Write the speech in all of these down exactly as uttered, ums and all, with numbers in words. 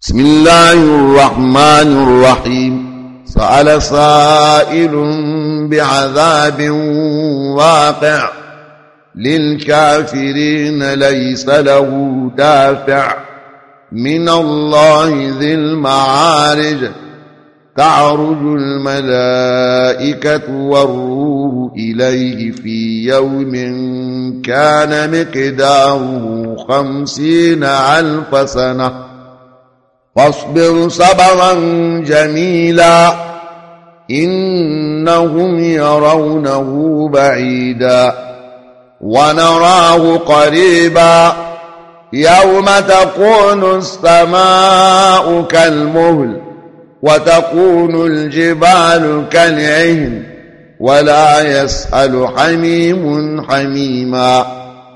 بسم الله الرحمن الرحيم سأل سائل بعذاب واقع للكافرين ليس له دافع من الله ذي المعارج تعرج الملائكة والروح إليه في يوم كان مقداره خمسين ألف سنة فاصبر صبرا جميلا إنهم يرونه بعيدا ونراه قريبا يوم تكون السماء كالمهل وتكون الجبال كالعهن ولا يسأل حميم حميما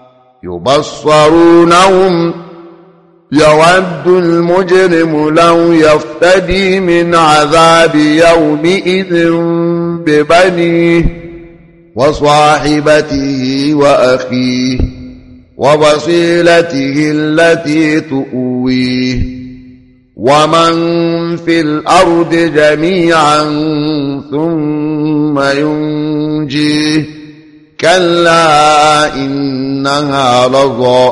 يبصرونهم يود المجرم لو يفتدي من عذاب يومئذ ببنيه وصاحبته وأخيه ووصيلته التي تؤويه ومن في الأرض جميعا ثم ينجيه كلا إنها لظى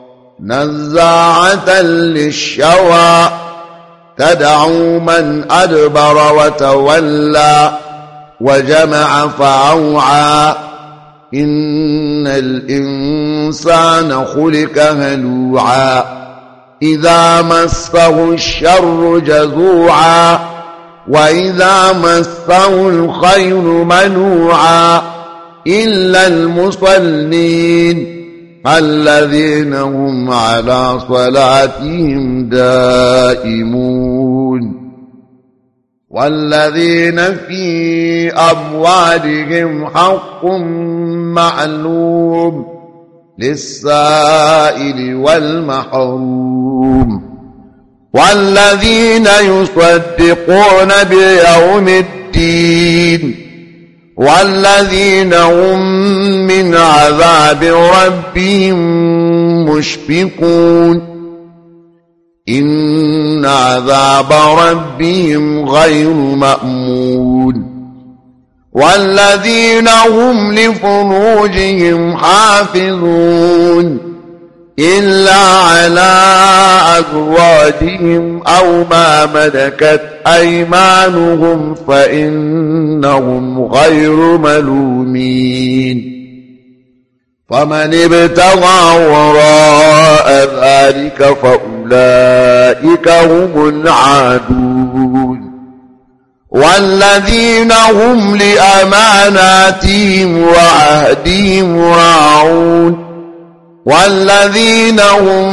نزاعة للشوى تدعو من أدبر وتولى وجمع فأوعى إن الإنسان خلق هلوعا إذا مسه الشر جزوعا وإذا مسه الخير منوعا إلا المصلين الذين هم على صلاتهم دائمون والذين في أموالهم حق معلوم للسائل والمحروم والذين يصدقون بيوم الدين والذين هم من عذاب ربهم مشفقون إن عذاب ربهم غير مأمون والذين هم لفروجهم حافظون إلا على أزواجهم أو ما ملكت أيمانهم فإنهم غير ملومين فمن ابتغى وراء ذلك فأولئك هم العادون والذين هم لأماناتهم وعهدهم راعون والذين هم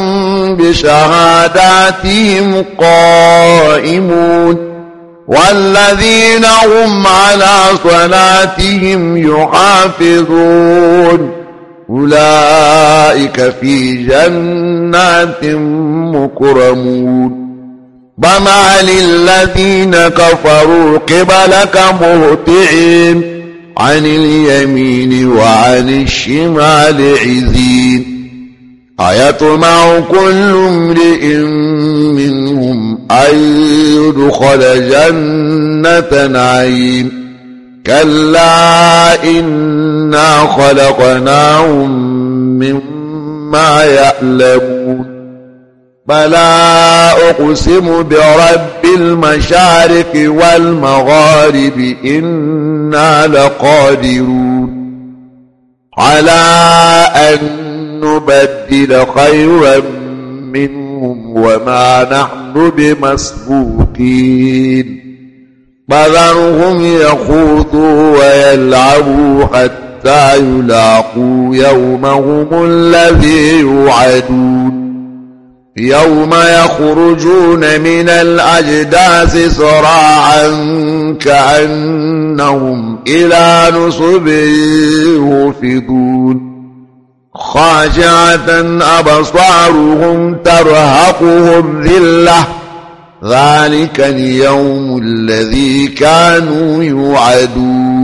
بشهاداتهم قائمون والذين هم على صلاتهم يحافظون أولئك في جنات مكرمون وما للذين كفروا قبلك مهطعين عن اليمين وعن الشمال عزين أيطمع كل امرئ منهم أن يدخل جنة نعيم كلا إنا خلقناهم مما يعلمون فلا أقسم برب المشارق والمغارب إنا لقادرون على أن نبدل خيرا منهم وما نحن بمسبوقين فذرهم يخوضوا ويلعبوا حتى يلاقوا يومهم الذي يوعدون يوم يخرجون من الأجداث سراعا كأنهم إلى نصب يوفضون خاشعة أبصارهم ترهقهم ذلة ذلك اليوم الذي كانوا يوعدون